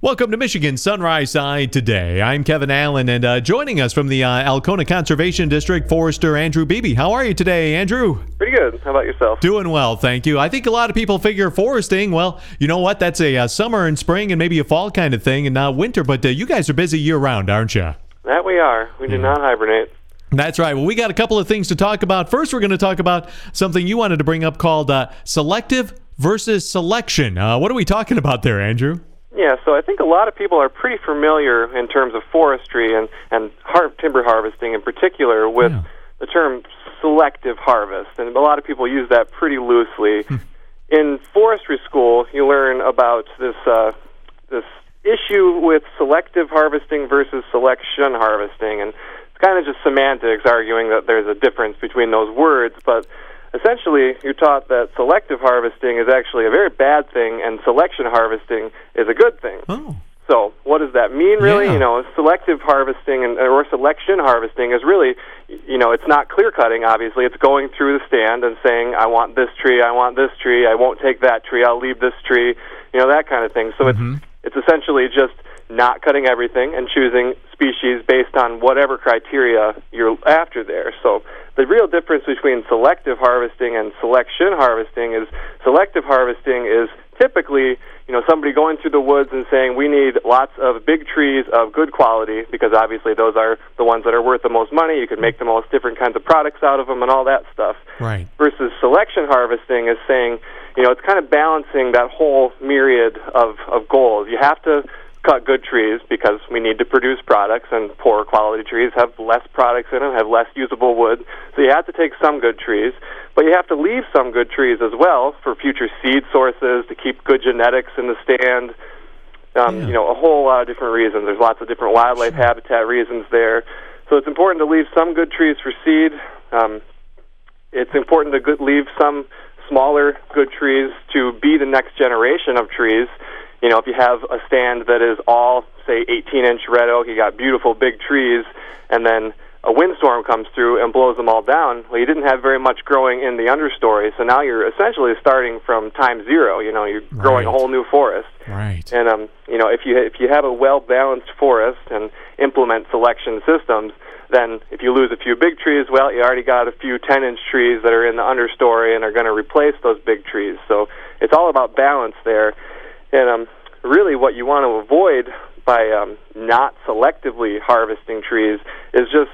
Welcome to Michigan Sunrise Side Today. I'm Kevin Allen, and joining us from the Alcona Conservation District, Forester Andrew Beebe. How are you today, Andrew? Pretty good. How about yourself? Doing well, thank you. I think a lot of people figure foresting, well, you know what? That's a summer and spring and maybe a fall kind of thing, and not winter. But you guys are busy year-round, aren't you? That we are. We do not hibernate. That's right. Well, we got a couple of things to talk about. First, we're going to talk about something you wanted to bring up called selective versus selection. What are we talking about there, Andrew? Yeah, so I think a lot of people are pretty familiar in terms of forestry and timber harvesting in particular with the term selective harvest, and a lot of people use that pretty loosely. In forestry school, you learn about this issue with selective harvesting versus selection harvesting, and it's kind of just semantics, arguing that there's a difference between those words, but essentially, you're taught that selective harvesting is actually a very bad thing, and selection harvesting is a good thing. Oh. So, what does that mean, really? Yeah. You know, selective harvesting or selection harvesting is really, you know, it's not clear cutting. Obviously, it's going through the stand and saying, "I want this tree, I want this tree, I won't take that tree, I'll leave this tree," you know, that kind of thing. So it's essentially just not cutting everything and choosing species based on whatever criteria you're after there. So the real difference between selective harvesting and selection harvesting is selective harvesting is typically, you know, somebody going through the woods and saying, we need lots of big trees of good quality, because obviously those are the ones that are worth the most money. You can make the most different kinds of products out of them and all that stuff. Right. Versus selection harvesting is saying, you know, it's kind of balancing that whole myriad of goals. You have to cut good trees because we need to produce products, and poor quality trees have less products in them, have less usable wood. So you have to take some good trees, but you have to leave some good trees as well for future seed sources, to keep good genetics in the stand. You know, a whole lot of different reasons. There's lots of different wildlife habitat reasons there. So it's important to leave some good trees for seed. It's important to leave some smaller good trees to be the next generation of trees. You know, if you have a stand that is all, say, 18-inch red oak, you got beautiful big trees, and then a windstorm comes through and blows them all down, well, you didn't have very much growing in the understory, so now you're essentially starting from time zero. You know, you're growing a whole new forest. Right. And, you know, if you have a well-balanced forest and implement selection systems, then if you lose a few big trees, well, you already got a few 10-inch trees that are in the understory and are going to replace those big trees. So it's all about balance there. And really what you want to avoid by not selectively harvesting trees is just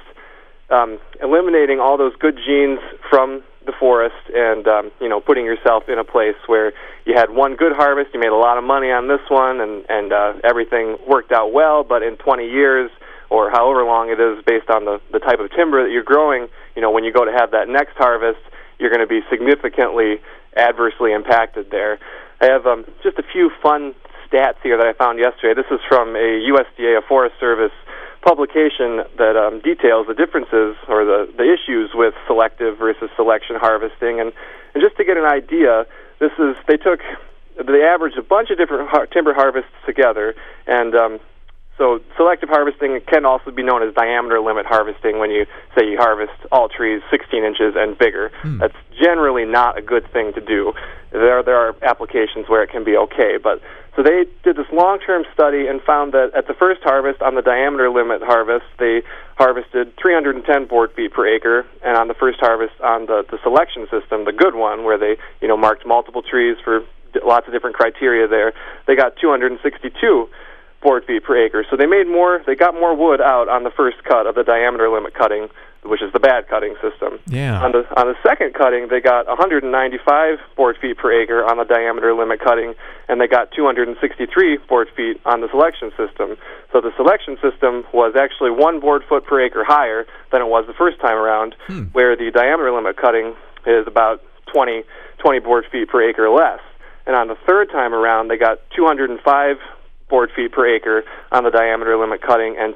eliminating all those good genes from the forest and, you know, putting yourself in a place where you had one good harvest, you made a lot of money on this one, and everything worked out well, but in 20 years or however long it is based on the type of timber that you're growing, you know, when you go to have that next harvest, you're going to be significantly adversely impacted there. I have just a few fun stats here that I found yesterday. This is from a USDA, a Forest Service publication that details the differences or the issues with selective versus selection harvesting. And just to get an idea, they averaged a bunch of different timber harvests together, and so selective harvesting can also be known as diameter limit harvesting when you say you harvest all trees 16 inches and bigger. That's generally not a good thing to do. There are applications where it can be okay, but so they did this long-term study and found that at the first harvest, on the diameter limit harvest, they harvested 310 board feet per acre, and on the first harvest on the selection system, the good one, where they, you know, marked multiple trees for lots of different criteria there, they got 262 board feet per acre. So they got more wood out on the first cut of the diameter limit cutting, which is the bad cutting system. Yeah. On the second cutting, they got 195 board feet per acre on the diameter limit cutting, and they got 263 board feet on the selection system. So the selection system was actually 1 board foot per acre higher than it was the first time around, where the diameter limit cutting is about 20 board feet per acre less. And on the third time around, they got 205 board feet per acre on the diameter limit cutting and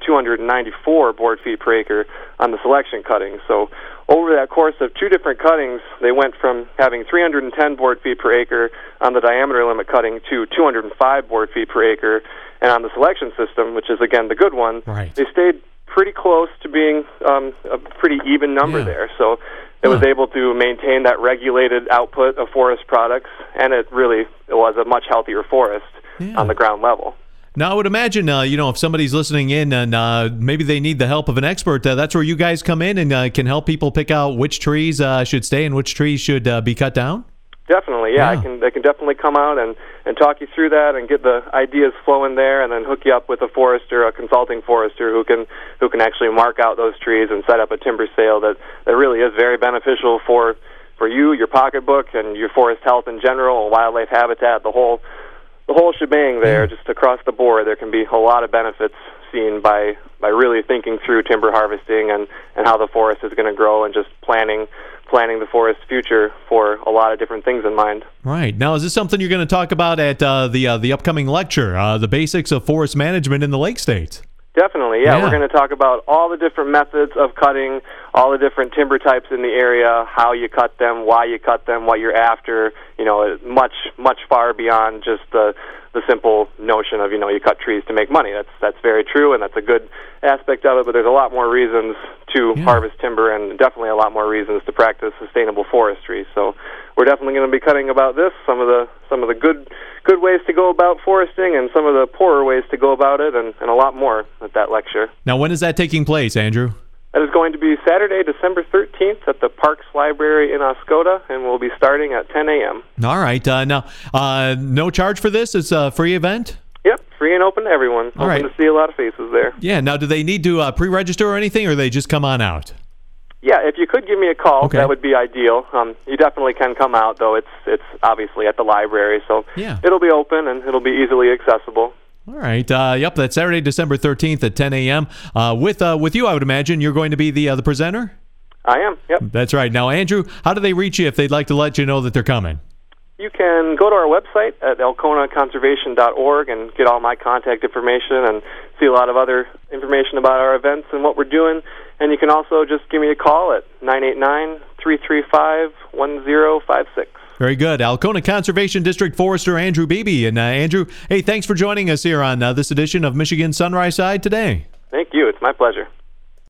294 board feet per acre on the selection cutting. So over that course of 2 different cuttings, they went from having 310 board feet per acre on the diameter limit cutting to 205 board feet per acre. And on the selection system, which is, again, the good one, they stayed pretty close to being a pretty even number there. So it was able to maintain that regulated output of forest products, and it was a much healthier forest on the ground level. Now, I would imagine, if somebody's listening in and maybe they need the help of an expert, that's where you guys come in and can help people pick out which trees should stay and which trees should be cut down? Definitely, yeah. I can definitely come out and talk you through that and get the ideas flowing there, and then hook you up with a forester, a consulting forester who can actually mark out those trees and set up a timber sale that really is very beneficial for you, your pocketbook, and your forest health in general, and wildlife habitat, the whole shebang there. Just across the board, there can be a lot of benefits seen by really thinking through timber harvesting and how the forest is going to grow, and just planning the forest's future for a lot of different things in mind. Right. Now, is this something you're going to talk about at the upcoming lecture, the basics of forest management in the Lake States? Definitely, yeah. We're going to talk about all the different methods of cutting, all the different timber types in the area, how you cut them, why you cut them, what you're after, much far beyond just the simple notion of, you cut trees to make money. That's very true, and that's a good aspect of it, but there's a lot more reasons to harvest timber, and definitely a lot more reasons to practice sustainable forestry. So we're definitely going to be cutting about this, some of the good ways to go about foresting, and some of the poorer ways to go about it, and a lot more at that lecture. Now, when is that taking place, Andrew? That is going to be Saturday, December 13th at the Parks Library in Oscoda, and we'll be starting at 10 a.m. All right. Now, no charge for this? It's a free event? Yep, free and open to everyone. Open to see a lot of faces there. Yeah. Now, do they need to pre-register or anything, or they just come on out? Yeah, if you could give me a call, that would be ideal. You definitely can come out, though. It's obviously at the library, so it'll be open and it'll be easily accessible. All right. That's Saturday, December 13th at 10 a.m. With you, I would imagine you're going to be the presenter? I am, yep. That's right. Now, Andrew, how do they reach you if they'd like to let you know that they're coming? You can go to our website at elkonaconservation.org and get all my contact information and see a lot of other information about our events and what we're doing. And you can also just give me a call at 989-335-1056. Very good. Alcona Conservation District Forester Andrew Beebe. And Andrew, hey, thanks for joining us here on this edition of Michigan Sunrise Side today. Thank you. It's my pleasure.